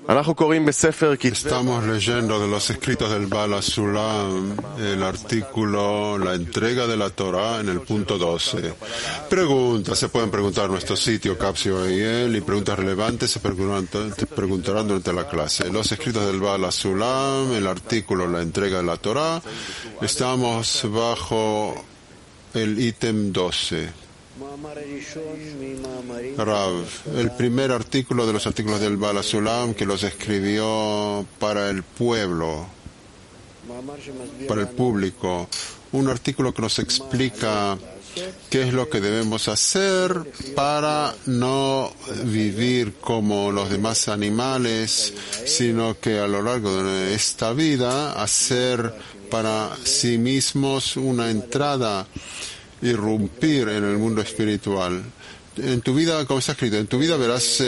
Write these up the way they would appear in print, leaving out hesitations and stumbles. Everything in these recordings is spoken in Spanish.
Estamos leyendo de los escritos del Baal HaSulam el artículo La entrega de la Torah en el punto 12. Preguntas, se pueden preguntar en nuestro sitio Capsio y preguntas relevantes se preguntarán durante la clase. Los escritos del Baal HaSulam, el artículo La entrega de la Torah. Estamos bajo el ítem 12. Rav, el primer artículo de los artículos del Baal HaSulam que los escribió para el pueblo, para el público, un artículo que nos explica qué es lo que debemos hacer para no vivir como los demás animales, sino que a lo largo de esta vida hacer para sí mismos una entrada, irrumpir en el mundo espiritual. En tu vida, como está escrito, en tu vida verás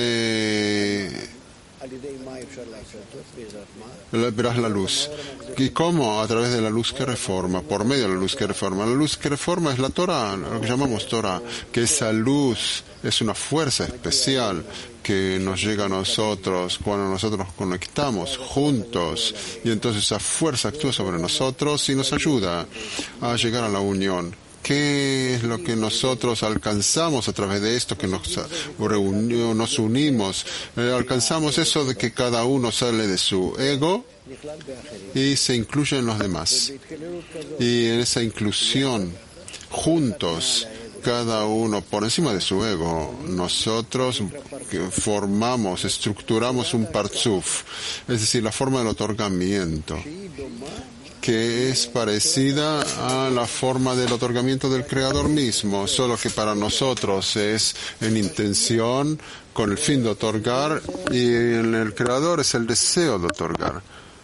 la luz. ¿Y cómo? A través de la luz que reforma, por medio de la luz que reforma. La luz que reforma es la Torah, lo que llamamos Torah, que esa luz es una fuerza especial que nos llega a nosotros cuando nosotros nos conectamos juntos, y entonces esa fuerza actúa sobre nosotros y nos ayuda a llegar a la unión. ¿Qué es lo que nosotros alcanzamos a través de esto que nos unimos? Alcanzamos eso de que cada uno sale de su ego y se incluye en los demás. Y en esa inclusión, juntos, cada uno por encima de su ego, nosotros formamos, estructuramos un parzuf, es decir, la forma del otorgamiento, que es parecida a la forma del otorgamiento del Creador mismo, solo que para nosotros es en intención, con el fin de otorgar, y en el Creador es el deseo de otorgar.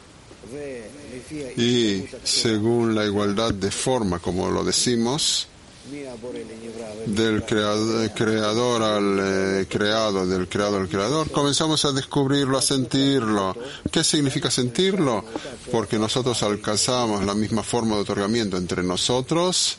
Y según la igualdad de forma, como lo decimos, del creador al creado, del creado al creador, comenzamos a descubrirlo, a sentirlo. ¿Qué significa sentirlo? Porque nosotros alcanzamos la misma forma de otorgamiento entre nosotros,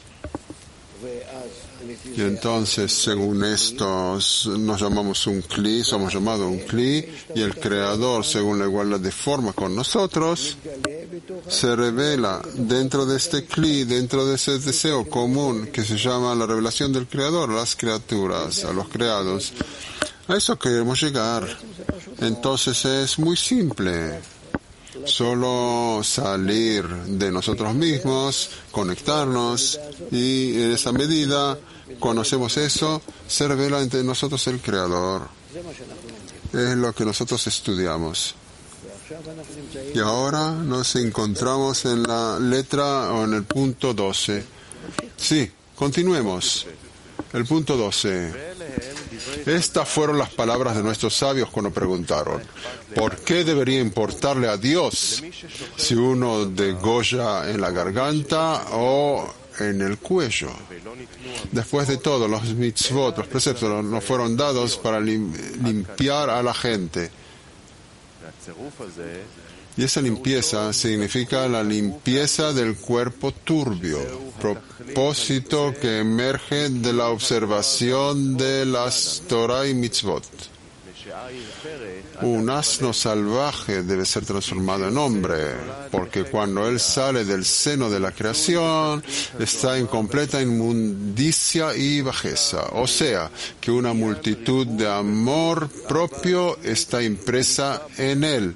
y entonces, según esto, nos llamamos un Kli, somos llamados un Kli, y el Creador, según la igualdad de forma con nosotros, se revela dentro de este Kli, dentro de ese deseo común que se llama la revelación del Creador a las criaturas, a los creados. A eso queremos llegar. Entonces es muy simple. Solo salir de nosotros mismos, conectarnos, y en esa medida, cuando hacemos eso, se revela entre nosotros el Creador. Es lo que nosotros estudiamos. Y ahora nos encontramos en la letra o en el punto 12. Sí, continuemos. El punto 12. Estas fueron las palabras de nuestros sabios cuando preguntaron: ¿por qué debería importarle a Dios si uno degolla en la garganta o en el cuello? Después de todo, los mitzvot, los preceptos, nos fueron dados para limpiar a la gente. Y esa limpieza significa la limpieza del cuerpo turbio, propósito que emerge de la observación de las Torah y mitzvot. Un asno salvaje debe ser transformado en hombre, porque cuando él sale del seno de la creación, está en completa inmundicia y bajeza. O sea, que una multitud de amor propio está impresa en él,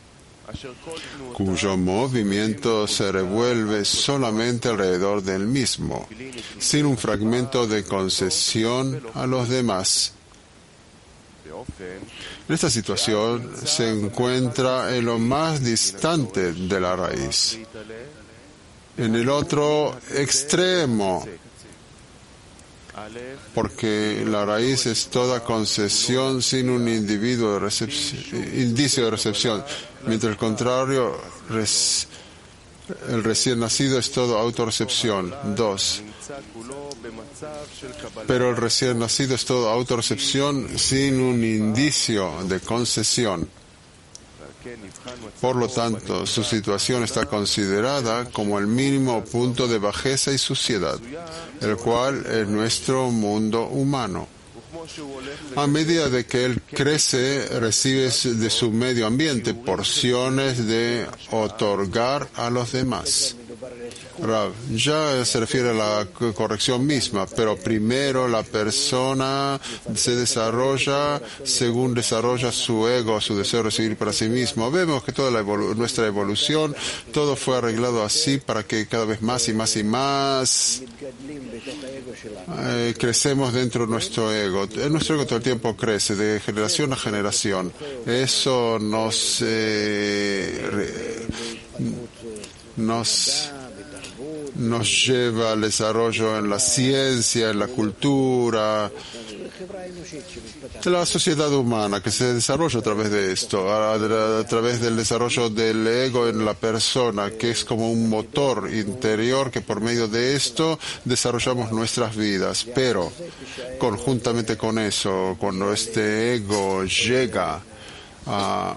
cuyo movimiento se revuelve solamente alrededor del mismo, sin un fragmento de concesión a los demás. En esta situación se encuentra en lo más distante de la raíz, en el otro extremo, porque la raíz es toda concesión sin un individuo de indicio de recepción, mientras el contrario, el recién nacido es todo autorrecepción. 2. Pero el recién nacido es todo autorrecepción sin un indicio de concesión. Por lo tanto, su situación está considerada como el mínimo punto de bajeza y suciedad, el cual es nuestro mundo humano. A medida de que él crece, recibe de su medio ambiente porciones de otorgar a los demás. Rav, ya se refiere a la corrección misma, pero primero la persona se desarrolla según desarrolla su ego, su deseo de recibir para sí mismo. Vemos que toda nuestra evolución, todo fue arreglado así para que cada vez más y más y más crecemos dentro de nuestro ego. Nuestro ego todo el tiempo crece, de generación a generación. Eso nos lleva al desarrollo en la ciencia, en la cultura, de la sociedad humana que se desarrolla a través de esto, a través del desarrollo del ego en la persona, que es como un motor interior que por medio de esto desarrollamos nuestras vidas. Pero conjuntamente con eso, cuando este ego llega a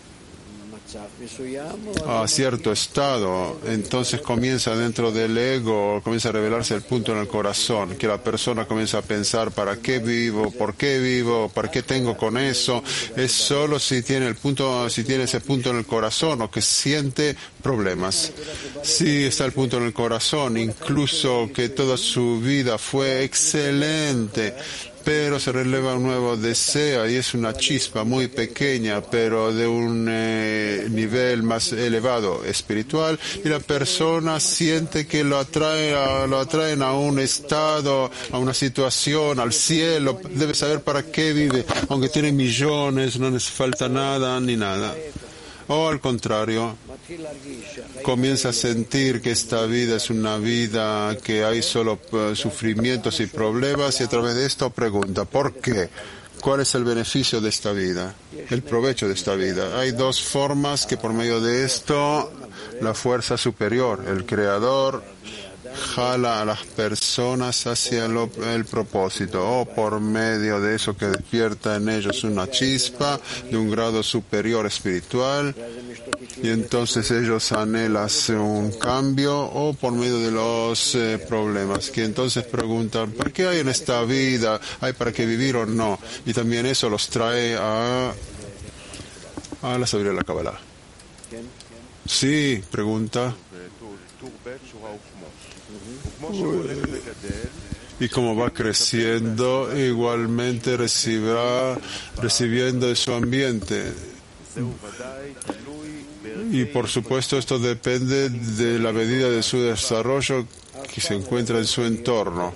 cierto estado, entonces comienza dentro del ego, comienza a revelarse el punto en el corazón, que la persona comienza a pensar ¿para qué vivo? ¿Por qué vivo? ¿Para qué tengo con eso? Es solo si tiene ese punto en el corazón o que siente problemas. Si está el punto en el corazón, incluso que toda su vida fue excelente, pero se releva un nuevo deseo y es una chispa muy pequeña, pero de un nivel más elevado espiritual, y la persona siente que lo atraen a un estado, a una situación, al cielo. Debe saber para qué vive, aunque tiene millones, no les falta nada ni nada. O al contrario, comienza a sentir que esta vida es una vida que hay solo sufrimientos y problemas, y a través de esto pregunta, ¿por qué? ¿Cuál es el beneficio de esta vida? El provecho de esta vida. Hay dos formas que por medio de esto la fuerza superior, el Creador, jala a las personas hacia el propósito, o por medio de eso que despierta en ellos una chispa de un grado superior espiritual, y entonces ellos anhelan un cambio, o por medio de los problemas, que entonces preguntan ¿por qué hay en esta vida? ¿Hay para qué vivir o no? Y también eso los trae a la sabiduría de la Kabbalah. Sí, pregunta. Y como va creciendo, igualmente recibirá recibiendo de su ambiente. Y por supuesto esto depende de la medida de su desarrollo que se encuentra en su entorno.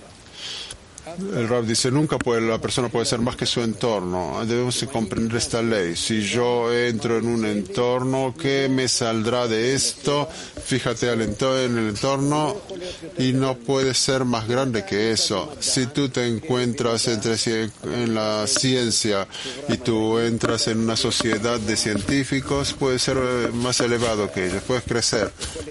El Rab dice, la persona puede ser más que su entorno. Debemos comprender esta ley. Si yo entro en un entorno, ¿qué me saldrá de esto? Fíjate en el entorno, y no puede ser más grande que eso. Si tú te encuentras en la ciencia y tú entras en una sociedad de científicos, puedes ser más elevado que ellos, puedes crecer.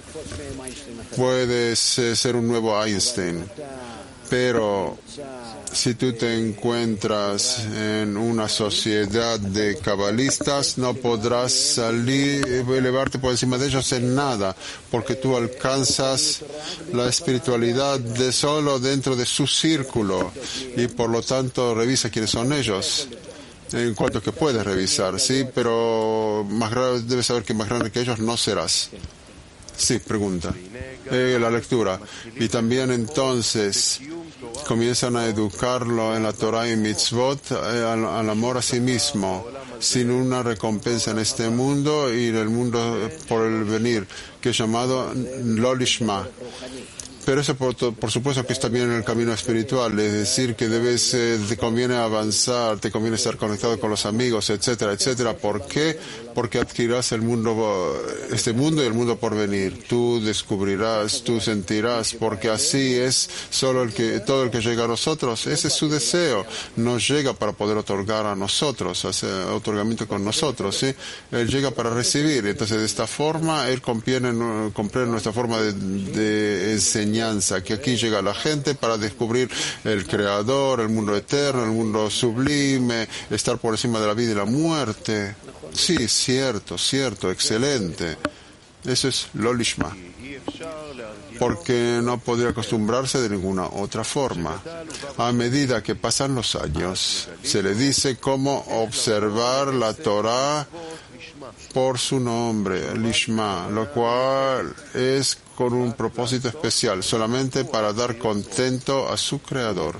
Puedes ser un nuevo Einstein. Pero si tú te encuentras en una sociedad de cabalistas, no podrás elevarte por encima de ellos en nada, porque tú alcanzas la espiritualidad solo dentro de su círculo, y por lo tanto revisa quiénes son ellos. En cuanto que puedes revisar, sí, pero debes saber que más grande que ellos no serás. Sí, pregunta. La lectura. Y también entonces comienzan a educarlo en la Torah y Mitzvot al amor a sí mismo, sin una recompensa en este mundo y en el mundo por el venir, que es llamado Lo Lishma. Pero eso por supuesto que es también en el camino espiritual, es decir, que te conviene avanzar, te conviene estar conectado con los amigos, etcétera, etcétera. ¿Por qué? Porque adquirirás este mundo y el mundo por venir. Tú descubrirás, tú sentirás, porque así es todo el que llega a nosotros. Ese es su deseo. Nos llega para poder otorgar a nosotros, hacer otorgamiento con nosotros, ¿sí? Él llega para recibir. Entonces, de esta forma, él comprende nuestra forma de enseñanza, que aquí llega la gente para descubrir el Creador, el mundo eterno, el mundo sublime, estar por encima de la vida y la muerte. Sí, cierto, excelente. Eso es Lo Lishma. porque no podría acostumbrarse de ninguna otra forma. A medida que pasan los años, se le dice cómo observar la Torah por su nombre, Lishma, lo cual es con un propósito especial, solamente para dar contento a su Creador.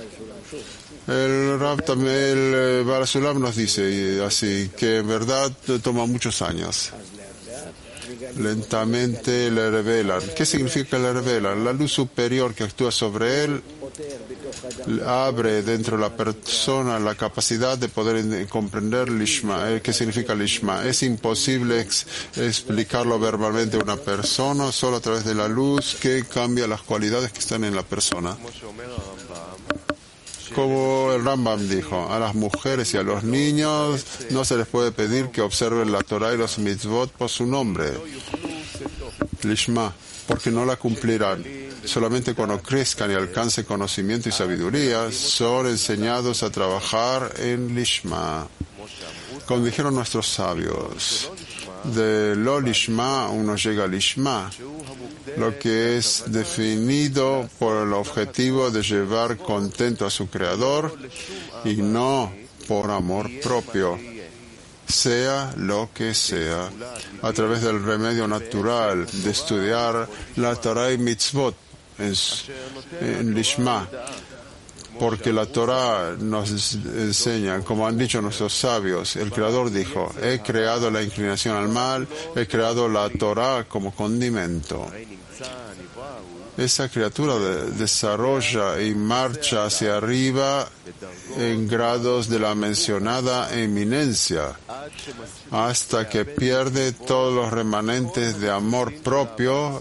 El Rab también, el Baal Sulam nos dice así, que en verdad toma muchos años. Lentamente le revelan. ¿Qué significa le revelan? La luz superior que actúa sobre él abre dentro de la persona la capacidad de poder comprender Lishma. ¿Qué significa Lishma? Es imposible explicarlo verbalmente a una persona, solo a través de la luz que cambia las cualidades que están en la persona. Como el Rambam dijo, a las mujeres y a los niños no se les puede pedir que observen la Torah y los mitzvot por su nombre, Lishma, porque no la cumplirán. Solamente cuando crezcan y alcancen conocimiento y sabiduría, son enseñados a trabajar en Lishma. Como dijeron nuestros sabios, de lo Lishma uno llega a Lishma, lo que es definido por el objetivo de llevar contento a su Creador y no por amor propio, sea lo que sea, a través del remedio natural de estudiar la Torah y Mitzvot en Lishma, porque la Torah nos enseña, como han dicho nuestros sabios, el Creador dijo, he creado la inclinación al mal, he creado la Torah como condimento. Esa criatura desarrolla y marcha hacia arriba en grados de la mencionada eminencia, hasta que pierde todos los remanentes de amor propio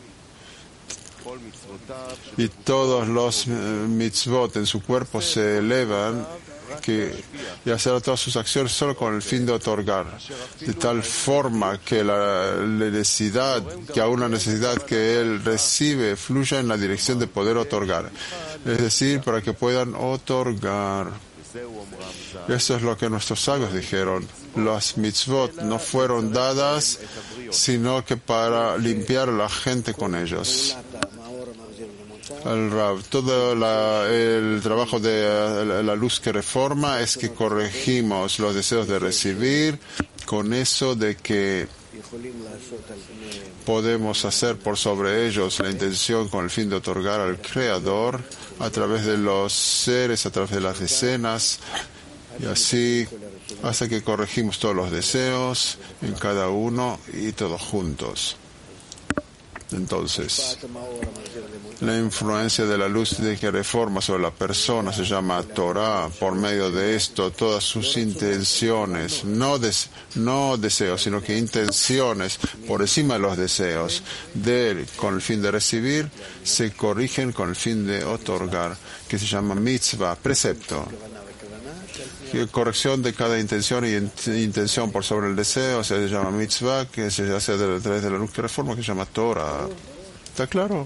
y todos los mitzvot en su cuerpo se elevan y hacer todas sus acciones solo con el fin de otorgar, de tal forma que la necesidad, que aún la necesidad que él recibe fluya en la dirección de poder otorgar, es decir, para que puedan otorgar. Eso es lo que nuestros sabios dijeron. Las mitzvot no fueron dadas sino que para limpiar a la gente con ellos. El Rav, todo el trabajo de la luz que reforma es que corregimos los deseos de recibir con eso de que podemos hacer por sobre ellos la intención con el fin de otorgar al Creador a través de los seres, a través de las decenas, y así hasta que corregimos todos los deseos en cada uno y todos juntos. Entonces, la influencia de la luz de que reforma sobre la persona se llama Torah. Por medio de esto, todas sus intenciones, no deseos, sino que intenciones por encima de los deseos, con el fin de recibir, se corrigen con el fin de otorgar, que se llama mitzvah, precepto. Corrección de cada intención y intención por sobre el deseo se llama mitzvah, que se hace a través de la luz que reforma, que se llama Torah. ¿Está claro?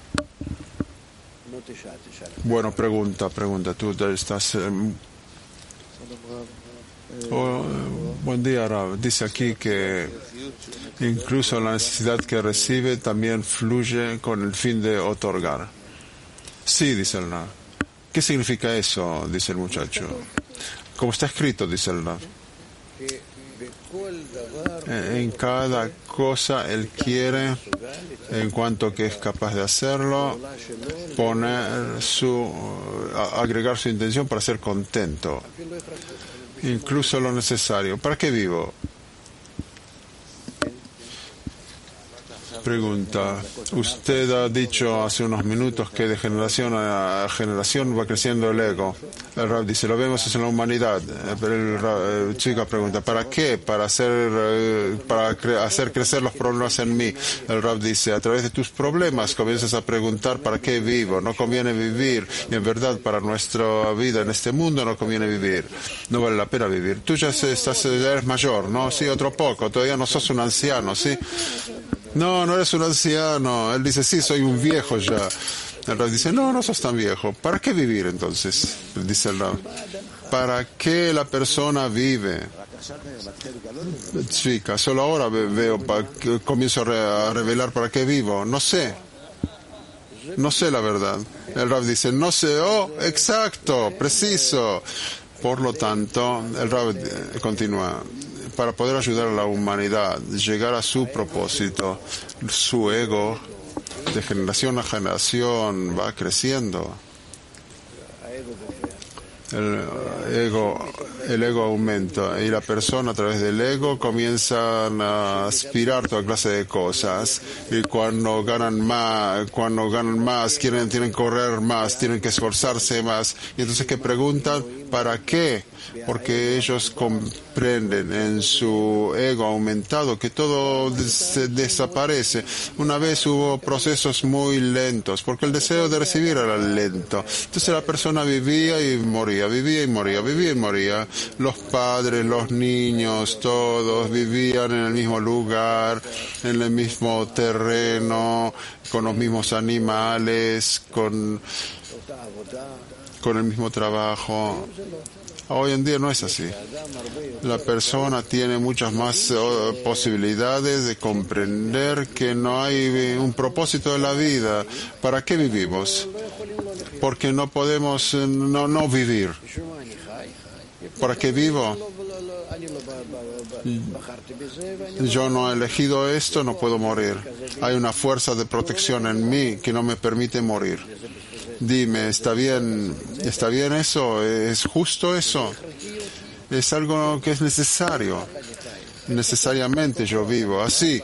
Bueno, pregunta. Tú estás... buen día, Rav. Dice aquí que incluso la necesidad que recibe también fluye con el fin de otorgar. Sí, dice el Rav. ¿Qué significa eso? Dice el muchacho. Como está escrito, dice el Rav. En cada cosa él quiere, en cuanto que es capaz de hacerlo, agregar su intención para ser contento, incluso lo necesario. ¿Para qué vivo? Pregunta. Usted ha dicho hace unos minutos que de generación a generación va creciendo el ego. El Rab dice, lo vemos en la humanidad. Pero el chico pregunta, ¿para qué? Para hacer crecer los problemas en mí. El Rab dice, a través de tus problemas comienzas a preguntar, ¿para qué vivo? No conviene vivir. Y en verdad, para nuestra vida en este mundo no conviene vivir. No vale la pena vivir. Tú ya eres mayor, ¿no? Sí, otro poco. Todavía no sos un anciano, ¿sí? No eres un anciano. Él dice, sí, soy un viejo ya. El Rab dice, no sos tan viejo. ¿Para qué vivir entonces? Dice el Rab. ¿Para qué la persona vive? Chica, solo ahora comienzo a revelar para qué vivo. No sé. no sé la verdad. El Rab dice, no sé, oh, exacto, preciso. Por lo tanto, el Rab continúa, para poder ayudar a la humanidad, llegar a su propósito, su ego, de generación a generación, va creciendo. El ego aumenta y la persona a través del ego comienza a aspirar toda clase de cosas, y cuando ganan más tienen que correr más, tienen que esforzarse más, y entonces que preguntan ¿para qué? Porque ellos comprenden en su ego aumentado que todo se desaparece. Una vez hubo procesos muy lentos, porque el deseo de recibir era lento. Entonces la persona vivía y moría, vivía y moría, vivía y moría. Los padres, los niños, todos vivían en el mismo lugar, en el mismo terreno, con los mismos animales, con el mismo trabajo. Hoy en día no es así. La persona tiene muchas más posibilidades de comprender que no hay un propósito de la vida. ¿Para qué vivimos? Porque no podemos no vivir. ¿Para qué vivo? Yo no he elegido esto, no puedo morir. Hay una fuerza de protección en mí que no me permite morir. Dime, ¿está bien eso? ¿Es justo eso? Es algo que es necesario. Necesariamente yo vivo así.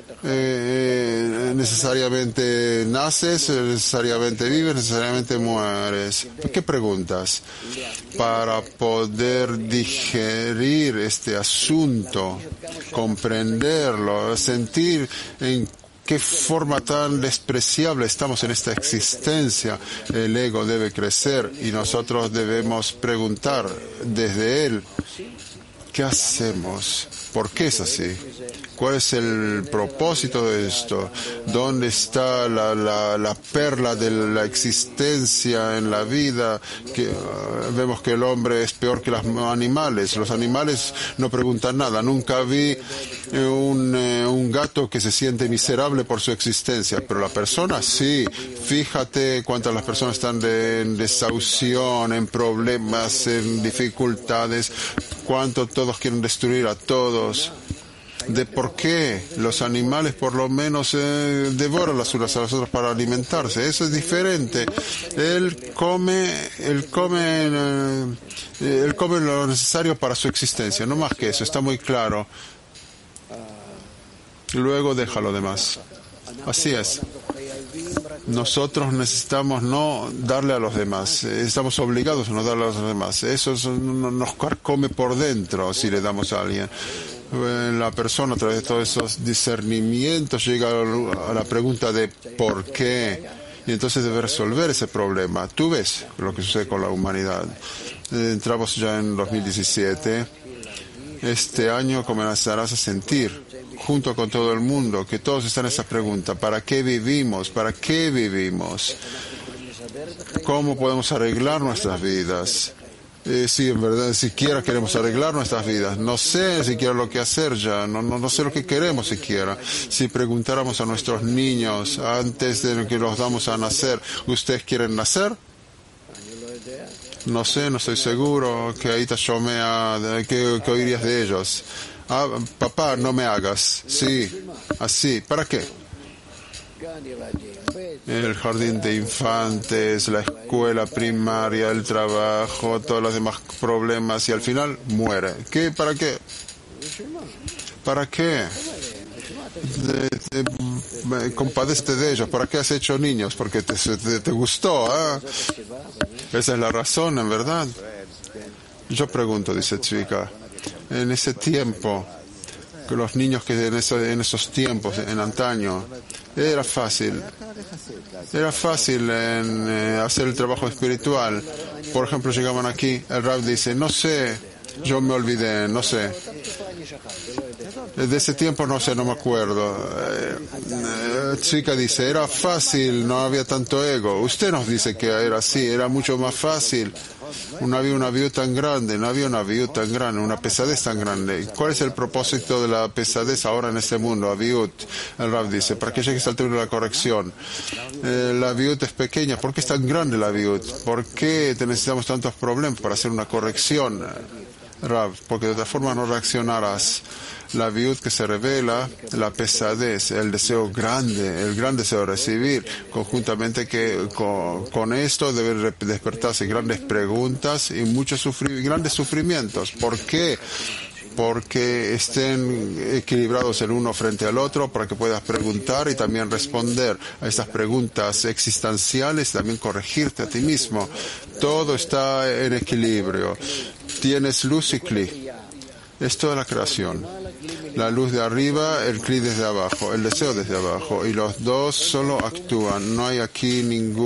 Necesariamente naces, necesariamente vives, necesariamente mueres. ¿Qué preguntas? Para poder digerir este asunto, comprenderlo, sentir en qué forma tan despreciable estamos en esta existencia. El ego debe crecer y nosotros debemos preguntar desde él, ¿qué hacemos? ¿Por qué es así? ¿Cuál es el propósito de esto? ¿Dónde está la perla de la existencia en la vida? Vemos que el hombre es peor que los animales. Los animales no preguntan nada. Nunca vi un gato que se siente miserable por su existencia, pero la persona sí. Fíjate cuántas las personas están en desahución, en problemas, en dificultades, cuánto todos quieren destruir a todos. De por qué los animales por lo menos devoran las unas a las otras para alimentarse. Eso es diferente. Él come lo necesario para su existencia, no más que eso, está muy claro. Luego deja lo demás. Así es. Nosotros necesitamos no darle a los demás, estamos obligados a no darle a los demás. Eso nos carcome por dentro si le damos a alguien. La persona a través de todos esos discernimientos llega a la pregunta de ¿por qué? Y entonces debe resolver ese problema. Tú ves lo que sucede con la humanidad. Entramos ya en 2017. Este año comenzarás a sentir, junto con todo el mundo, que todos están en esa pregunta. ¿Para qué vivimos? ¿Para qué vivimos? ¿Cómo podemos arreglar nuestras vidas? Sí, en verdad, siquiera queremos arreglar nuestras vidas. No sé siquiera lo que hacer ya. No sé lo que queremos siquiera. Si preguntáramos a nuestros niños antes de que los damos a nacer, ¿ustedes quieren nacer? No sé, no estoy seguro. Que ahí te ¿qué oirías de ellos? Ah, papá, no me hagas. Sí, así. ¿Para qué? El jardín de infantes, la escuela primaria, el trabajo, todos los demás problemas y al final muere. ¿Qué? ¿Para qué? ¿Para qué? Compadécete de ellos. ¿Para qué has hecho niños? Porque te gustó. Esa es la razón, en verdad. Yo pregunto, dice Tzvika, en ese tiempo, que los niños que en esos tiempos, en antaño, era fácil hacer el trabajo espiritual. Por ejemplo, llegaban aquí, el Rab dice, no sé, yo me olvidé, no sé. De ese tiempo no sé, no me acuerdo. Chica dice, era fácil, no había tanto ego. Usted nos dice que era así, era mucho más fácil. No había una viud tan grande, una pesadez tan grande. ¿Cuál es el propósito de la pesadez ahora en este mundo? La viud, el Rav dice, para que llegue hasta el término de la corrección. La viud es pequeña. ¿Por qué es tan grande la viud? ¿Por qué necesitamos tantos problemas para hacer una corrección, Rav? Porque de otra forma no reaccionarás. La viud que se revela, la pesadez, el deseo grande, el gran deseo de recibir, conjuntamente que con esto deben despertarse grandes preguntas y grandes sufrimientos. ¿Por qué? Porque estén equilibrados el uno frente al otro, para que puedas preguntar y también responder a estas preguntas existenciales, también corregirte a ti mismo. Todo está en equilibrio. Tienes luz y cli. Es toda la creación. La luz de arriba, el cli desde abajo, el deseo desde abajo, y los dos solo actúan. No hay aquí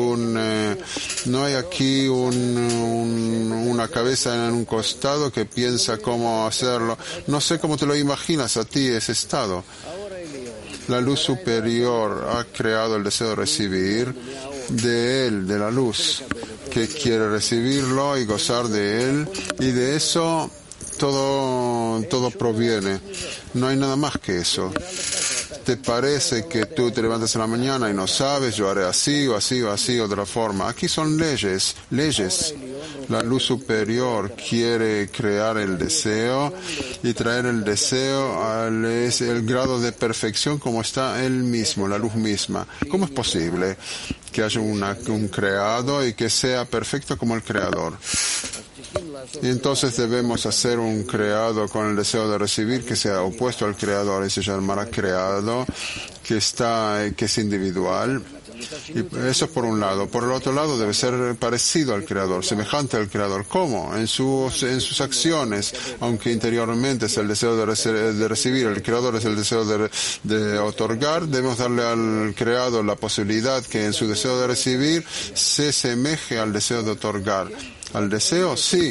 una cabeza en un costado que piensa cómo hacerlo. No sé cómo te lo imaginas a ti ese estado. La luz superior ha creado el deseo de recibir de él, de la luz, que quiere recibirlo y gozar de él, y de eso todo proviene. No hay nada más que eso. ¿Te parece que tú te levantas en la mañana y no sabes, yo haré así o así o así, otra forma? Aquí son leyes. La luz superior quiere crear el deseo y traer el deseo es el grado de perfección como está él mismo, la luz misma. ¿Cómo es posible que haya un creado y que sea perfecto como el creador? Y entonces debemos hacer un creado con el deseo de recibir que sea opuesto al creador, y se llamará creado, que es individual. Y eso es por un lado. Por el otro lado debe ser parecido al creador, semejante al creador. ¿Cómo? En sus acciones, aunque interiormente es el deseo de recibir, el creador es el deseo de otorgar, debemos darle al creador la posibilidad que en su deseo de recibir se semeje al deseo de otorgar. Al deseo, sí.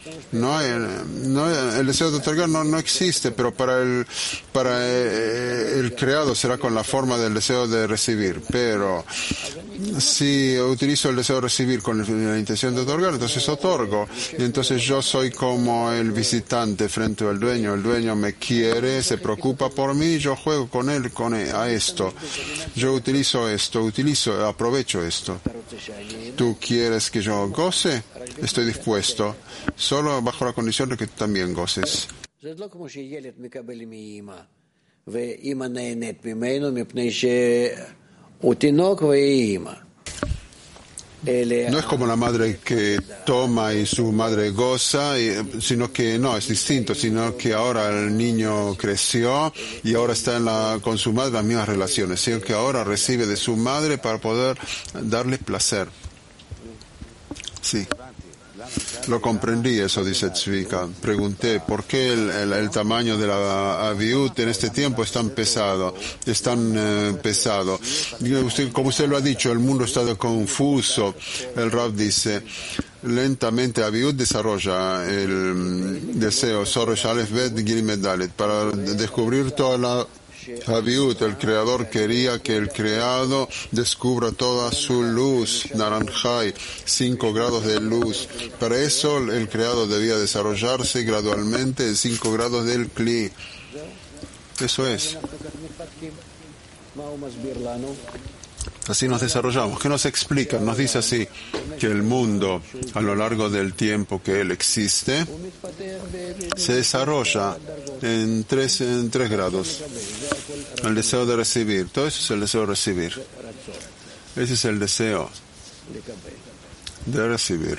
El deseo de otorgar no existe, pero para el creado será con la forma del deseo de recibir. Pero si utilizo el deseo de recibir con la intención de otorgar, entonces otorgo. Y entonces yo soy como el visitante frente al dueño. El dueño me quiere, se preocupa por mí, yo juego con él, a esto. Yo utilizo esto, aprovecho esto. ¿Tú quieres que yo goce? Estoy dispuesto. Solo bajo la condición de que tú también goces. No es como la madre que toma y su madre goza, sino que no, es distinto, sino que ahora el niño creció y ahora está con su madre las mismas relaciones, sino que ahora recibe de su madre para poder darle placer. Sí. Lo comprendí eso, dice Tzvika. Pregunté, ¿por qué el tamaño de la viud en este tiempo es tan pesado? Como usted lo ha dicho, el mundo está confuso. El Rav dice, lentamente la viud desarrolla el deseo, para descubrir toda la Habiut, el creador quería que el creado descubra toda su luz, Naranjai, 5 grados de luz. Para eso el creado debía desarrollarse gradualmente en 5 grados del Kli. Eso es. Así nos desarrollamos. ¿Qué nos explica? Nos dice así, que el mundo, a lo largo del tiempo que él existe, se desarrolla en tres grados. El deseo de recibir. Todo eso es el deseo de recibir. Ese es el deseo de recibir.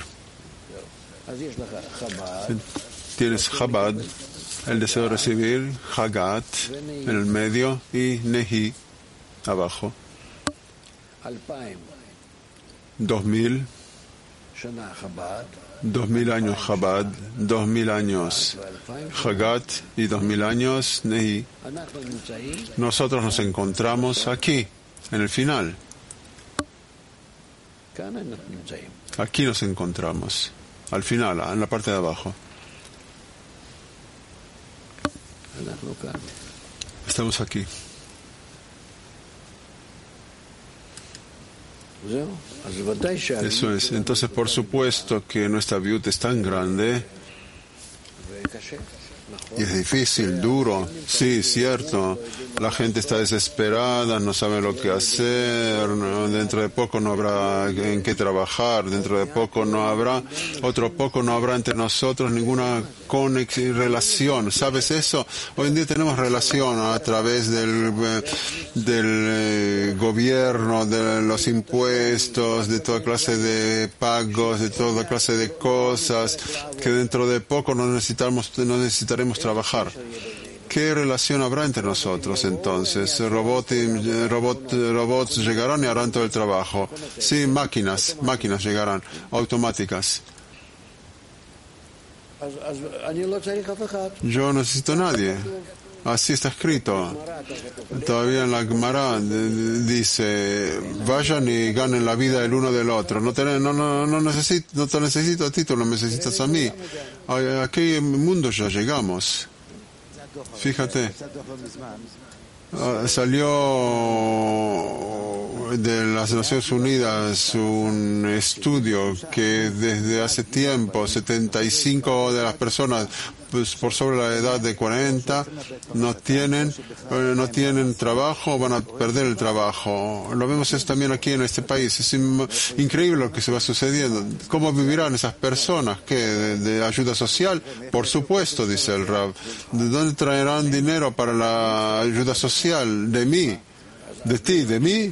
Tienes Chabad, el deseo de recibir, Hagat, en el medio, y Nehi, abajo. 2000 años Chabad, 2000 años Hagat y 2000 años Nehi. Nosotros nos encontramos aquí, en el final. Aquí nos encontramos, al final, en la parte de abajo. Estamos aquí. Eso es. Entonces, por supuesto que nuestra viuda es tan grande y es difícil, duro. Sí, cierto. La gente está desesperada, no sabe lo que hacer. Dentro de poco no habrá en qué trabajar. Dentro de poco no habrá, otro poco no habrá entre nosotros ninguna relación. ¿Sabes eso? Hoy en día tenemos relación a través del gobierno, de los impuestos, de toda clase de pagos, de toda clase de cosas, que dentro de poco no necesitaremos trabajar. ¿Qué relación habrá entre nosotros entonces? Robots llegarán y harán todo el trabajo. Sí, máquinas llegarán, automáticas. Yo no necesito a nadie. Así está escrito. Todavía en la Gemara dice, vayan y ganen la vida el uno del otro. No te necesito a ti, tú no me necesitas a mí. ¿A qué mundo ya llegamos? Fíjate. Salió de las Naciones Unidas un estudio que desde hace tiempo 75 de las personas pues, por sobre la edad de 40 no tienen trabajo o van a perder el trabajo. Lo vemos eso también aquí en este país. Es increíble lo que se va sucediendo. ¿Cómo vivirán esas personas? ¿Qué? ¿De ayuda social? Por supuesto, dice el Rab. ¿De dónde traerán dinero para la ayuda social? De mí. ¿De ti? ¿De mí?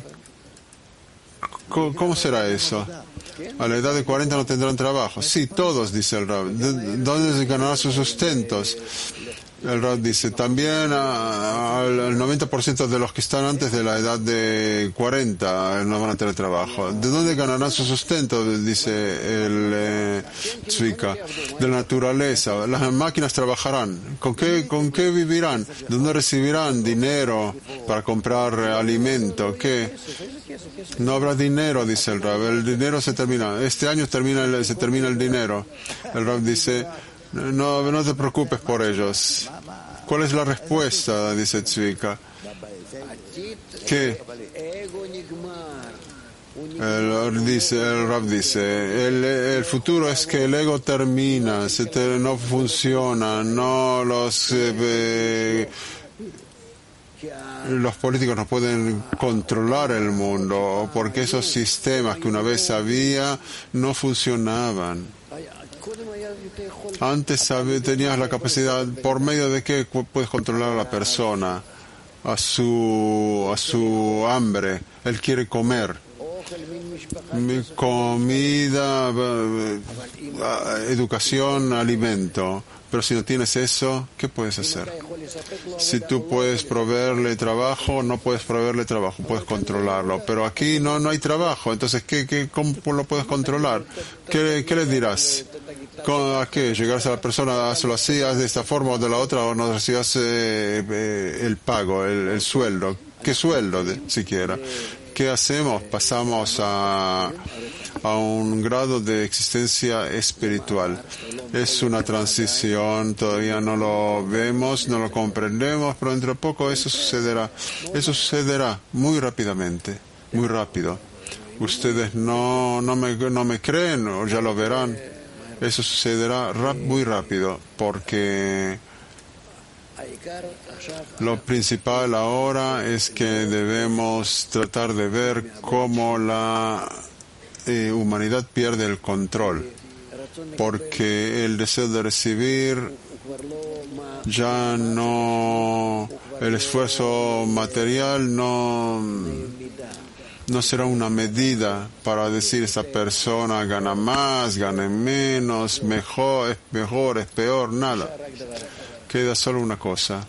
¿Cómo será eso? A la edad de 40 no tendrán trabajo. Sí, todos, dice el Rab. ¿Dónde se ganarán sus sustentos? El Rab dice, también al 90% de los que están antes de la edad de 40 no van a tener trabajo. ¿De dónde ganarán su sustento? Dice el Tzvika. De la naturaleza. Las máquinas trabajarán. ¿Con qué vivirán? ¿De dónde recibirán dinero para comprar alimento? ¿Qué? No habrá dinero, dice el Rab. El dinero se termina. Este año se termina el dinero. El Rab dice, no te preocupes por ellos. ¿Cuál es la respuesta? Dice Tzvika. ¿Qué? El Rab dice, el futuro es que el ego termina, no funciona, no los políticos no pueden controlar el mundo, porque esos sistemas que una vez había no funcionaban. Antes tenías la capacidad, por medio de que puedes controlar a la persona, a su hambre. Él quiere comer. Comida, educación, alimento. Pero si no tienes eso, ¿qué puedes hacer? Si tú puedes proveerle trabajo, no puedes proveerle trabajo, puedes controlarlo. Pero aquí no hay trabajo, entonces ¿cómo lo puedes controlar? ¿Qué le dirás? ¿A qué? ¿Llegarás a la persona, hazlo así, haz de esta forma o de la otra, o no recibas el pago, el sueldo? ¿Qué sueldo siquiera? ¿Qué hacemos? Pasamos a un grado de existencia espiritual. Es una transición, todavía no lo vemos, no lo comprendemos, pero dentro de poco eso sucederá. Eso sucederá muy rápidamente, muy rápido. Ustedes no me creen, o ya lo verán. Eso sucederá muy rápido, porque lo principal ahora es que debemos tratar de ver cómo la humanidad pierde el control, porque el deseo de recibir ya no, el esfuerzo material no será una medida para decir esa persona gana más, gana menos, es peor, nada. Queda solo una cosa: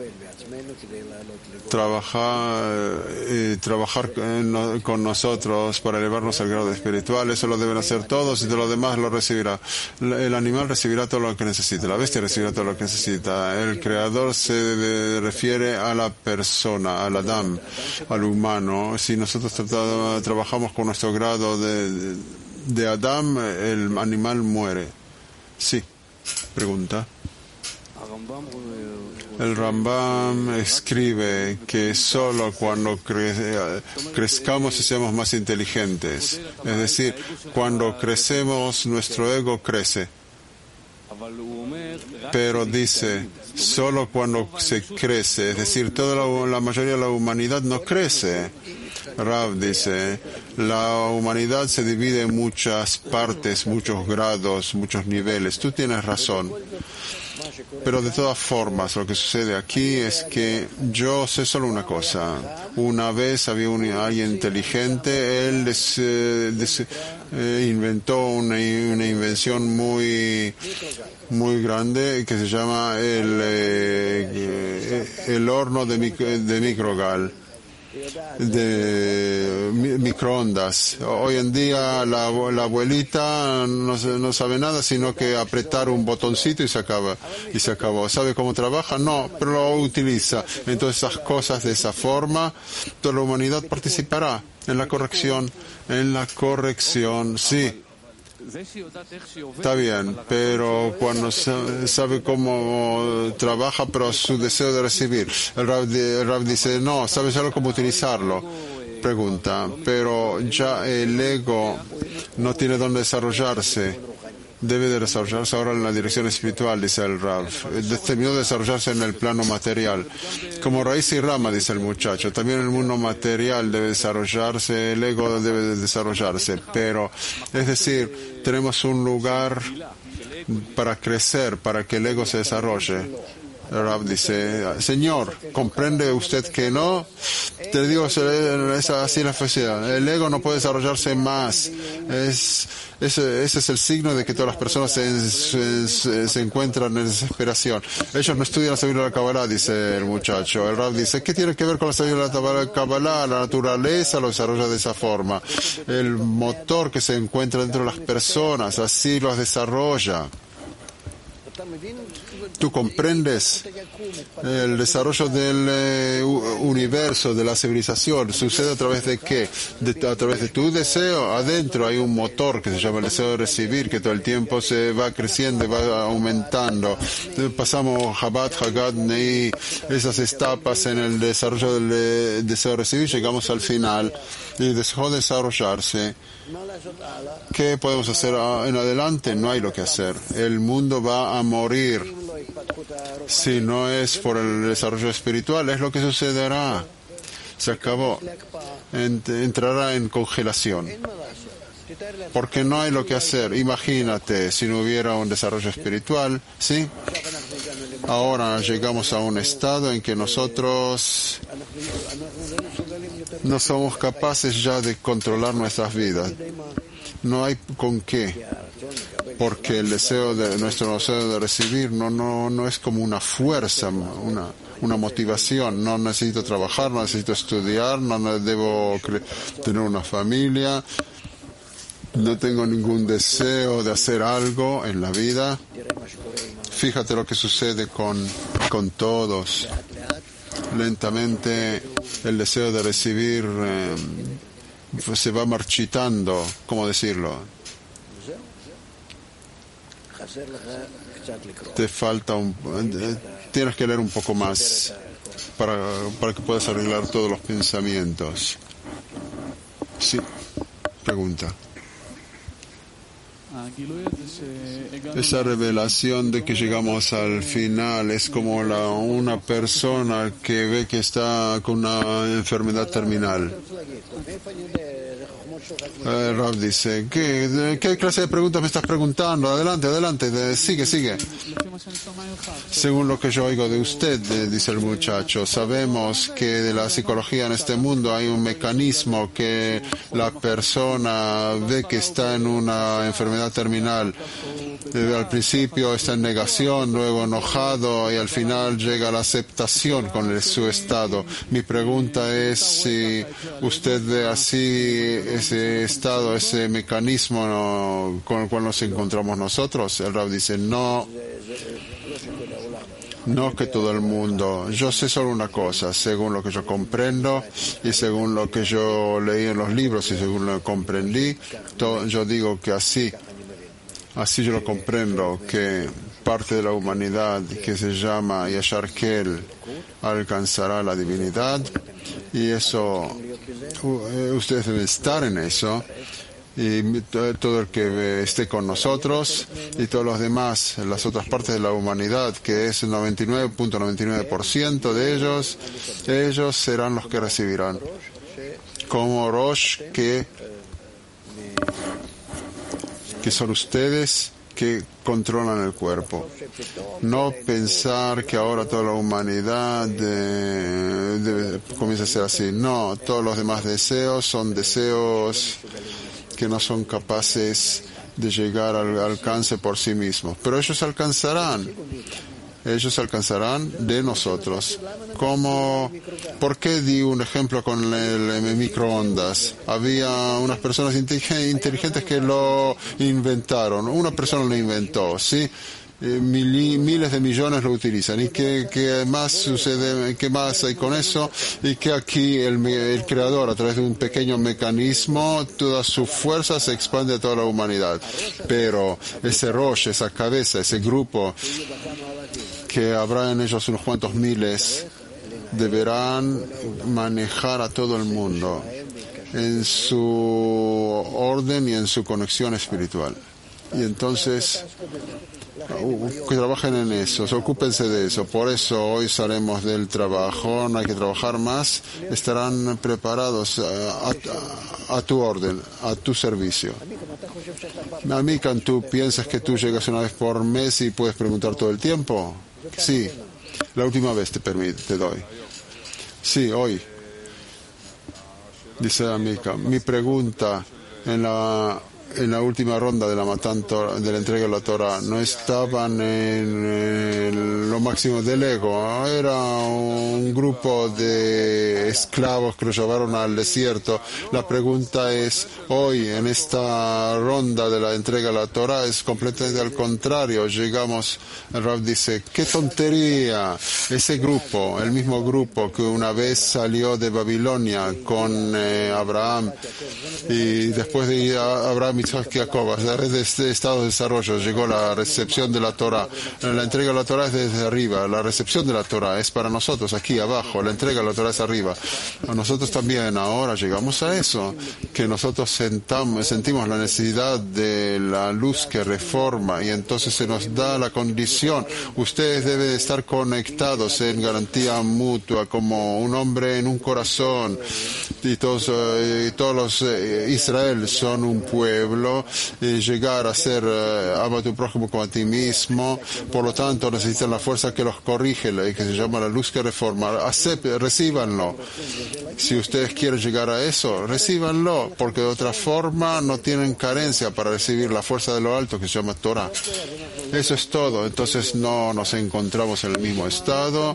trabajar con nosotros para elevarnos al grado espiritual. Eso lo deben hacer todos, y de lo demás lo recibirá. El animal recibirá todo lo que necesita, la bestia recibirá todo lo que necesita. El creador se refiere a la persona, al Adam, al humano. Si nosotros trabajamos con nuestro grado de Adam, el animal muere. Sí. Pregunta. El Rambam escribe que solo cuando crezcamos y seamos más inteligentes, es decir, cuando crecemos, nuestro ego crece. Pero dice, solo cuando se crece, es decir, toda la mayoría de la humanidad no crece. Rav dice, la humanidad se divide en muchas partes, muchos grados, muchos niveles. Tú tienes razón. Pero de todas formas, lo que sucede aquí es que yo sé solo una cosa. Una vez había alguien inteligente, él inventó una invención muy grande que se llama el horno de microgal, de microondas. Hoy en día la abuelita no sabe nada sino que apretar un botoncito y se acabó. ¿Sabe cómo trabaja? No, pero lo utiliza. Entonces esas cosas de esa forma, toda la humanidad participará en la corrección. Sí. Está bien, pero cuando sabe cómo trabaja, pero su deseo de recibir. El Rav dice, no, ¿sabes algo cómo utilizarlo? Pregunta, pero ya el ego no tiene dónde desarrollarse. Debe de desarrollarse ahora en la dirección espiritual, dice el Rav. Terminó de desarrollarse en el plano material. Como raíz y rama, dice el muchacho. También el mundo material debe desarrollarse, el ego debe de desarrollarse. Pero, es decir, tenemos un lugar para crecer, para que el ego se desarrolle. El Rav dice, Señor, ¿comprende usted que no? Te digo, es así la felicidad. El ego no puede desarrollarse más. Ese es el signo de que todas las personas se encuentran en desesperación. Ellos no estudian la sabiduría de la Kabbalah, dice el muchacho. El Rav dice, ¿qué tiene que ver con la sabiduría de la Kabbalah? La naturaleza lo desarrolla de esa forma. El motor que se encuentra dentro de las personas, así los desarrolla. Tú comprendes el desarrollo del universo, de la civilización. ¿Sucede a través de qué? A través de tu deseo. Adentro hay un motor que se llama el deseo de recibir, que todo el tiempo se va creciendo y va aumentando. Pasamos Chabad, Hagad, Nei, esas etapas en el desarrollo del deseo de recibir, llegamos al final y dejó de desarrollarse. ¿Qué podemos hacer en adelante? No hay lo que hacer. El mundo va a morir. Si no es por el desarrollo espiritual, es lo que sucederá. Se acabó. Entrará en congelación. Porque no hay lo que hacer. Imagínate si no hubiera un desarrollo espiritual, ¿sí? Ahora llegamos a un estado en que nosotros no somos capaces ya de controlar nuestras vidas. No hay con qué. Porque nuestro deseo de recibir no es como una fuerza, una motivación. No necesito trabajar, no necesito estudiar, no debo tener una familia. No tengo ningún deseo de hacer algo en la vida. Fíjate lo que sucede con todos. Lentamente el deseo de recibir se va marchitando, ¿cómo decirlo? Te falta tienes que leer un poco más para que puedas arreglar todos los pensamientos. Sí, pregunta. Esa revelación de que llegamos al final es como una persona que ve que está con una enfermedad terminal. Rav dice, ¿qué clase de preguntas me estás preguntando? Adelante, sigue. Según lo que yo oigo de usted, dice el muchacho, sabemos que de la psicología en este mundo hay un mecanismo que la persona ve que está en una enfermedad terminal. Al principio está en negación, luego enojado y al final llega a la aceptación con su estado. Mi pregunta es si usted ve así ese estado, ese mecanismo con el cual nos encontramos nosotros. El Rav dice, no que todo el mundo. Yo sé solo una cosa, según lo que yo comprendo y según lo que yo leí en los libros y según lo que comprendí, yo digo que así yo lo comprendo, que parte de la humanidad que se llama Yashar Kel alcanzará la divinidad, y eso, ustedes deben estar en eso, y todo el que esté con nosotros y todos los demás, las otras partes de la humanidad, que es el 99.99% de ellos serán los que recibirán. Como Rosh, que son ustedes que controlan el cuerpo. No pensar que ahora toda la humanidad comienza a ser así. No, todos los demás deseos son deseos que no son capaces de llegar al alcance por sí mismos. Pero ellos alcanzarán de nosotros. ¿Por qué di un ejemplo con el microondas? Había unas personas inteligentes que lo inventaron. Una persona lo inventó, ¿sí? Miles de millones lo utilizan. ¿Y qué más sucede? ¿Qué más hay con eso? Y que aquí el creador, a través de un pequeño mecanismo, toda su fuerza se expande a toda la humanidad. Pero ese Rosh, esa cabeza, ese grupo, que habrá en ellos unos cuantos miles, deberán manejar a todo el mundo en su orden y en su conexión espiritual. Y entonces, que trabajen en eso, ocúpense de eso. Por eso hoy salimos del trabajo, no hay que trabajar más, estarán preparados a tu orden, a tu servicio. Amikan, ¿tú piensas que tú llegas una vez por mes y puedes preguntar todo el tiempo? Sí, la última vez te doy. Sí, hoy. Dice Amika, mi pregunta en la última ronda de la de la entrega de la Torah, no estaban en lo máximo del ego. Era un grupo de esclavos que los llevaron al desierto. La pregunta es, hoy, en esta ronda de la entrega de la Torah, es completamente al contrario. Llegamos, el Rav dice, qué tontería. Ese grupo, el mismo grupo que una vez salió de Babilonia con Abraham, y después de ir a Abraham, Isaac y Jacob, a través de este estado de desarrollo llegó la recepción de la Torah. La entrega de la Torah es desde arriba, la recepción de la Torah es para nosotros aquí abajo, la entrega de la Torah es arriba. A nosotros también ahora llegamos a eso, que nosotros sentimos la necesidad de la luz que reforma, y entonces se nos da la condición. Ustedes deben estar conectados en garantía mutua, como un hombre en un corazón, y todos los Israel son un pueblo, y llegar a ser ama a tu prójimo como a ti mismo. Por lo tanto, necesitan la fuerza que los corrige, que se llama la luz que reforma. Recíbanlo. Si ustedes quieren llegar a eso, recíbanlo, porque de otra forma no tienen carencia para recibir la fuerza de lo alto que se llama Torah. Eso es todo. Entonces no nos encontramos en el mismo estado,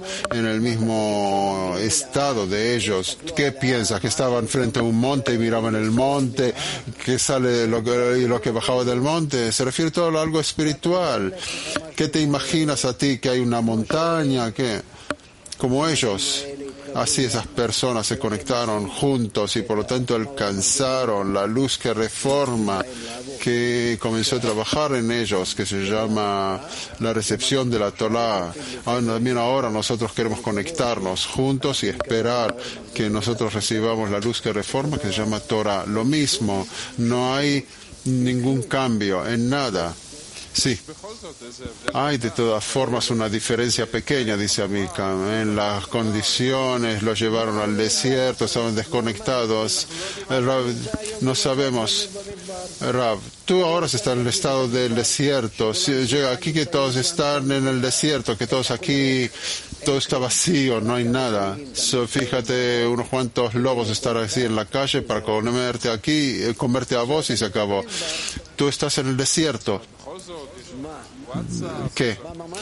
de ellos. ¿Qué piensas? Que estaban frente a un monte y miraban el monte, que sale lo que bajaba del monte. Se refiere todo a algo espiritual. ¿Qué te imaginas a ti? Que hay una montaña, ¿qué? Como ellos. Así esas personas se conectaron juntos y por lo tanto alcanzaron la luz que reforma, que comenzó a trabajar en ellos, que se llama la recepción de la Torah. También ahora nosotros queremos conectarnos juntos y esperar que nosotros recibamos la luz que reforma, que se llama Torah. Lo mismo, no hay ningún cambio en nada. Sí, hay de todas formas una diferencia pequeña, dice Amika. En las condiciones los llevaron al desierto, estaban desconectados. No sabemos, Rav, tú ahora estás en el estado del desierto. Si llega aquí que todos están en el desierto, que todos aquí, todo está vacío, no hay nada. Fíjate, unos cuantos lobos están así en la calle para comerte aquí, comerte a vos y se acabó. Tú estás en el desierto. ¿Qué?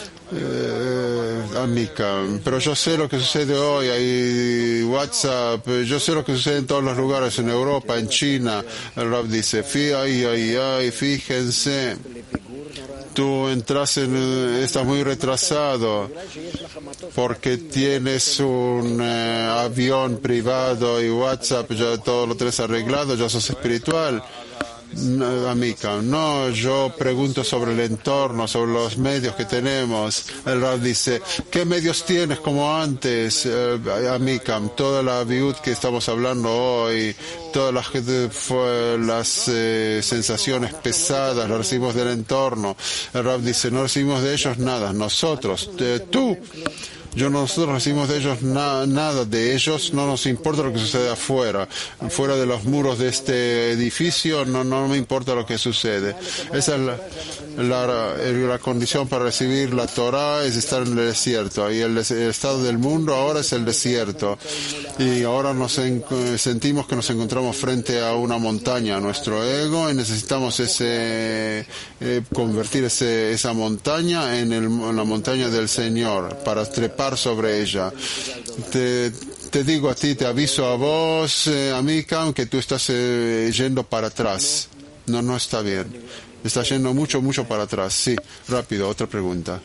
Amika, pero yo sé lo que sucede hoy, hay WhatsApp, yo sé lo que sucede en todos los lugares, en Europa, en China. El Rab dice, fíjense, tú estás muy retrasado porque tienes un avión privado y WhatsApp, ya todo lo tienes arreglado, ya sos espiritual. No, amica, no, yo pregunto sobre el entorno, sobre los medios que tenemos. El Rav dice, ¿qué medios tienes como antes, amica? Toda la viud que estamos hablando hoy, todas las sensaciones pesadas, las recibimos del entorno. El Rav dice, no recibimos de ellos nada, nosotros, tú. Nosotros recibimos de ellos nada de ellos, no nos importa lo que sucede afuera. Fuera de los muros de este edificio no me importa lo que sucede. Esa es la condición para recibir la Torah, es estar en el desierto. Y el estado del mundo ahora es el desierto. Y ahora sentimos que nos encontramos frente a una montaña, nuestro ego, y necesitamos convertir esa montaña en la montaña del Señor, para trepar sobre ella. Te digo a ti, te aviso a vos, amiga, que tú estás yendo para atrás. No está bien. Estás yendo mucho para atrás. Sí, rápido, otra pregunta.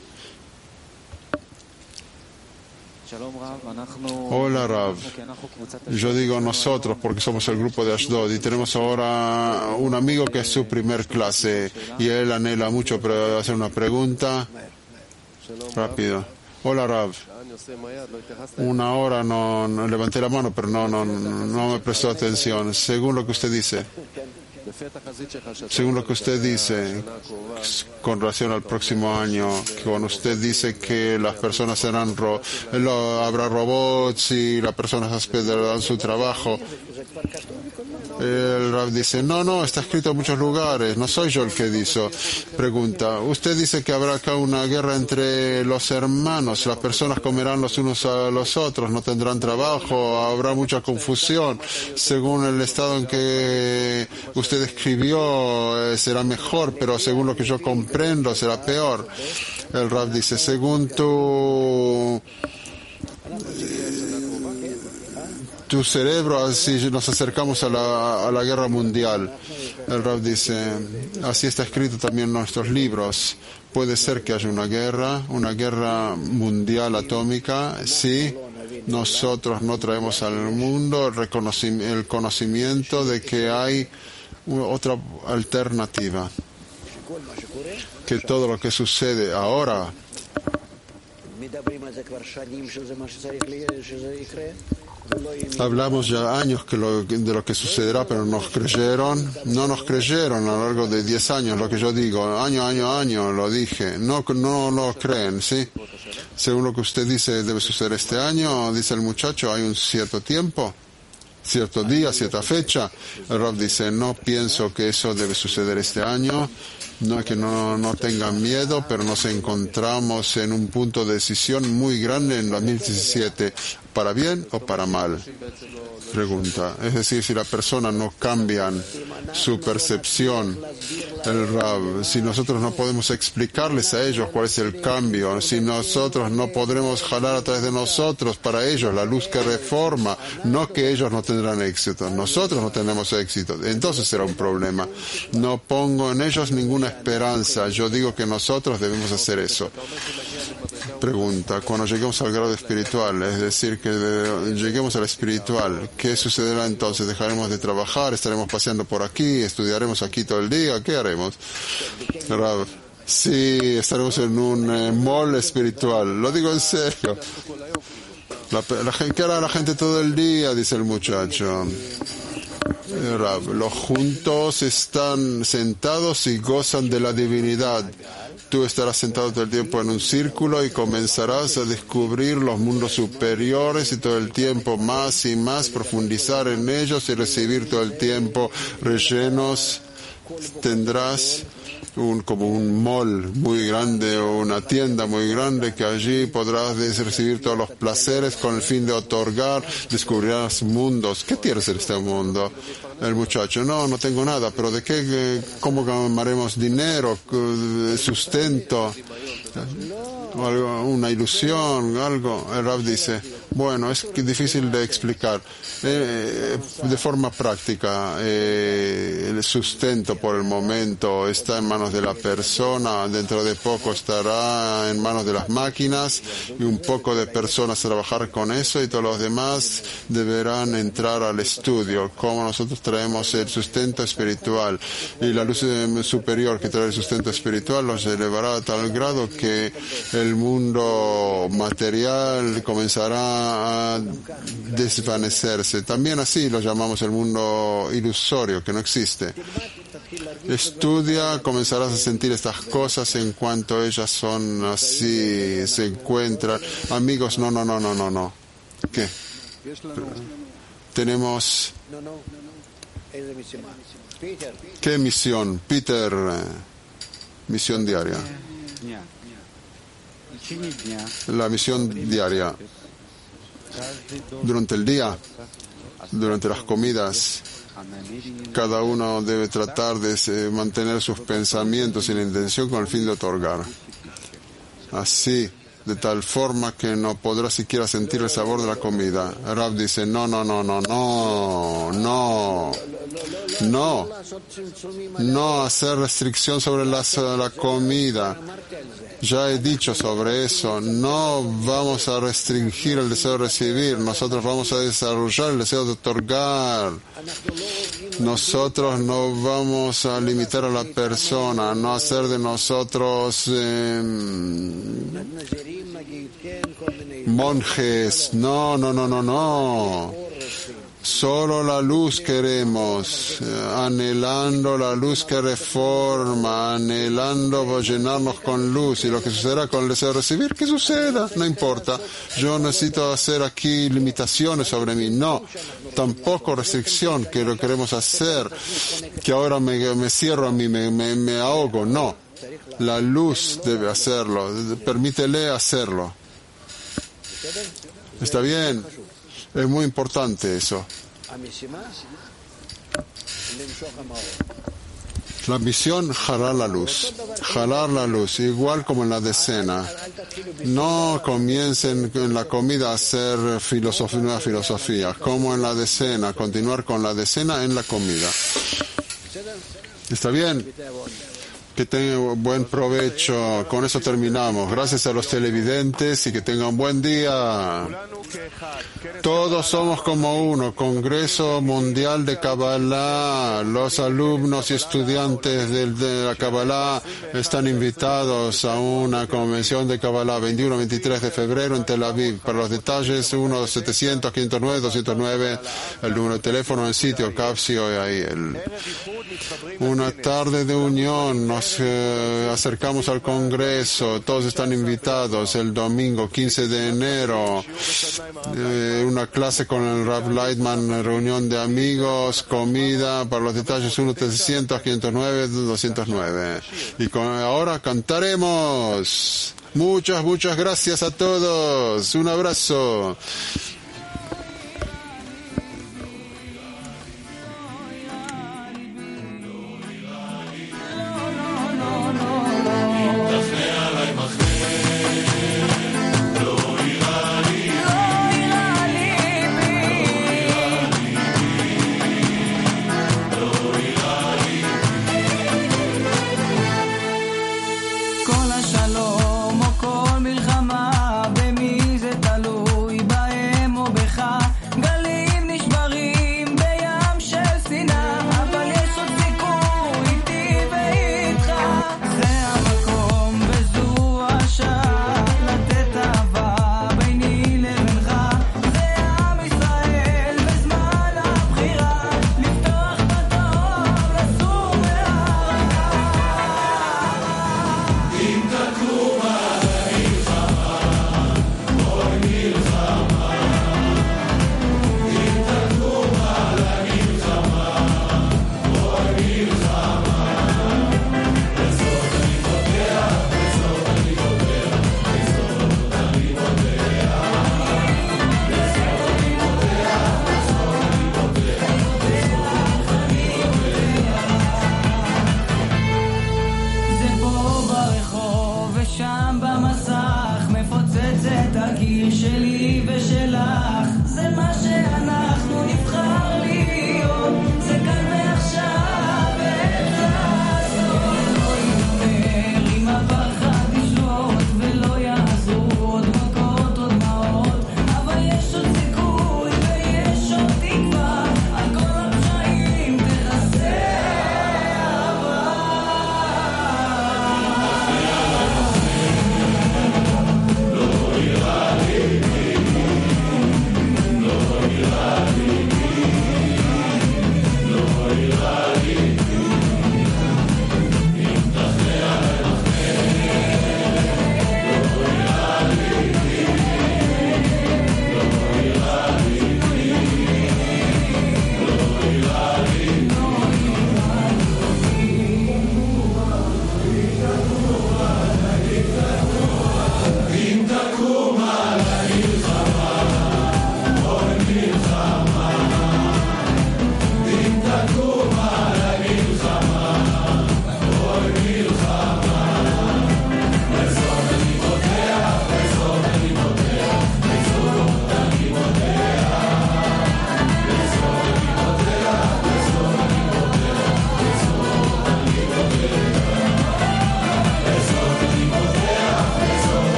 Hola, Rav. Yo digo nosotros porque somos el grupo de Ashdod y tenemos ahora un amigo que es su primer clase y él anhela mucho hacer una pregunta. Rápido. Hola, Rav. Una hora no levanté la mano, pero no me prestó atención. Según lo que usted dice, con relación al próximo año, cuando usted dice que las personas habrá robots y las personas perderán su trabajo, el Rav dice, no, está escrito en muchos lugares, no soy yo el que dice. Pregunta, usted dice que habrá acá una guerra entre los hermanos, las personas comerán los unos a los otros, no tendrán trabajo, habrá mucha confusión. Según el estado en que usted escribió, será mejor, pero según lo que yo comprendo, será peor. El Rav dice, según tu cerebro, así nos acercamos a la guerra mundial. El Rav dice, así está escrito también en nuestros libros. Puede ser que haya una guerra mundial atómica, sí. Nosotros no traemos al mundo el conocimiento de que hay otra alternativa. Que todo lo que sucede ahora hablamos ya años de lo que sucederá, pero no nos creyeron a lo largo de 10 años, lo que yo digo, año, lo dije, no lo creen, ¿sí? Según lo que usted dice, debe suceder este año, dice el muchacho, hay un cierto tiempo, cierto día, cierta fecha. El Rav dice, no pienso que eso debe suceder este año, no es que no tengan miedo, pero nos encontramos en un punto de decisión muy grande en 2017, ¿para bien o para mal? Pregunta. Es decir, si las personas no cambian su percepción, el Rav, si nosotros no podemos explicarles a ellos cuál es el cambio, si nosotros no podremos jalar a través de nosotros para ellos la luz que reforma, no que ellos no tendrán éxito, nosotros no tenemos éxito, entonces será un problema. No pongo en ellos ninguna esperanza, yo digo que nosotros debemos hacer eso. Pregunta, cuando lleguemos al grado espiritual, es decir, que lleguemos al espiritual, ¿qué sucederá entonces? ¿Dejaremos de trabajar? ¿Estaremos paseando por aquí? ¿Estudiaremos aquí todo el día? ¿Qué haremos? Sí, estaremos en un mall espiritual. Lo digo en serio. ¿Qué hará la gente todo el día? Dice el muchacho. Los juntos están sentados y gozan de la divinidad. Tú estarás sentado todo el tiempo en un círculo y comenzarás a descubrir los mundos superiores y todo el tiempo más y más profundizar en ellos y recibir todo el tiempo rellenos. Tendrás como un mall muy grande o una tienda muy grande que allí podrás recibir todos los placeres con el fin de otorgar, descubrirás mundos. ¿Qué tienes en este mundo? El muchacho, no tengo nada, pero ¿de qué? ¿Cómo ganaremos dinero, sustento, una ilusión, algo? El Rav dice, Bueno, es difícil de explicar. De forma práctica, el sustento por el momento está en manos de la persona, dentro de poco estará en manos de las máquinas y un poco de personas trabajar con eso y todos los demás deberán entrar al estudio. Como nosotros traemos el sustento espiritual y la luz superior que trae el sustento espiritual los elevará a tal grado que el mundo material comenzará a desvanecerse. También así lo llamamos el mundo ilusorio, que no existe. Estudia, comenzarás a sentir estas cosas en cuanto ellas son así, se encuentran. Amigos, no. ¿Qué? Tenemos... ¿Qué misión? Peter, misión diaria. La misión diaria. Durante el día, durante las comidas, cada uno debe tratar de mantener sus pensamientos y la intención con el fin de otorgar. Así, de tal forma que no podrá siquiera sentir el sabor de la comida. Rav dice, no hacer restricción sobre la comida. Ya he dicho sobre eso, no vamos a restringir el deseo de recibir, nosotros vamos a desarrollar el deseo de otorgar. Nosotros no vamos a limitar a la persona, no hacer de nosotros monjes, no. Solo la luz queremos, anhelando la luz que reforma, anhelando llenarnos con luz. Y lo que sucederá con el deseo de recibir, que suceda, no importa. Yo necesito hacer aquí limitaciones sobre mí. No, tampoco restricción, que lo queremos hacer, que ahora me cierro a mí, me ahogo. No, la luz debe hacerlo, permítele hacerlo. ¿Está bien? Es muy importante eso. La misión, jalar la luz, igual como en la decena. No comiencen en la comida a hacer nueva filosofía, como en la decena, continuar con la decena en la comida. ¿Está bien? Que tengan buen provecho. Con eso terminamos. Gracias a los televidentes y que tengan un buen día. Todos somos como uno. Congreso Mundial de Kabbalah. Los alumnos y estudiantes de la Kabbalah están invitados a una convención de Kabbalah 21-23 de febrero en Tel Aviv. Para los detalles, 1-700-509-209, el número de teléfono en el sitio Capsio y ahí. Una tarde de unión. Nos acercamos al Congreso, todos están invitados el domingo 15 de enero, una clase con el Rav Lightman, reunión de amigos, comida, para los detalles 1-300-509-209. Y ahora cantaremos. Muchas gracias a todos, un abrazo.